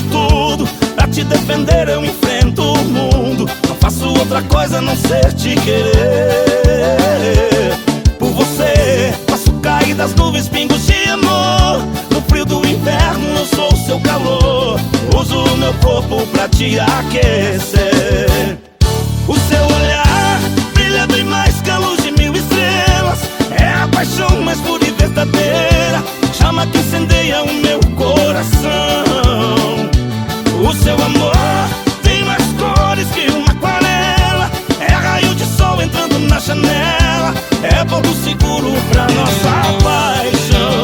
tudo. Pra te defender eu enfrento o mundo. Não faço outra coisa a não ser te querer. Por você faço cair das nuvens pingos de amor. No frio do inverno eu sou o seu calor. Uso o meu corpo pra te aquecer. O seu olhar brilha bem mais que a luz de 1000 estrelas. É a paixão mais pura e verdadeira, chama que incendeia o meu coração. O seu amor tem mais cores que uma aquarela. É raio de sol entrando na janela. É porto seguro pra nossa paixão.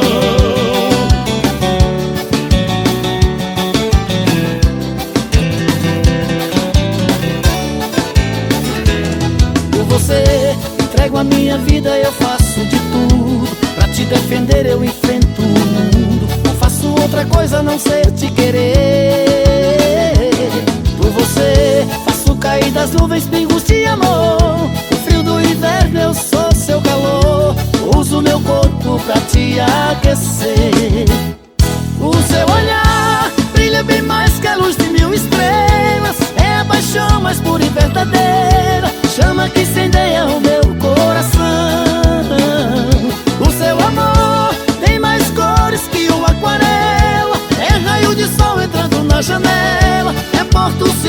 Por você entrego a minha vida, eu faço de tudo. Pra te defender eu enfrento o mundo. Não faço outra coisa a não ser te querer. Por você faço cair das nuvens pingos de amor. No frio do inverno eu sou seu calor. Uso meu corpo pra te aquecer. O seu olhar brilha bem mais que a luz de 1000 estrelas. É a paixão mais pura e verdadeira, chama que incendeia o meu coração. O seu amor tem mais cores que uma aquarela. É raio de sol entrando na janela. É porto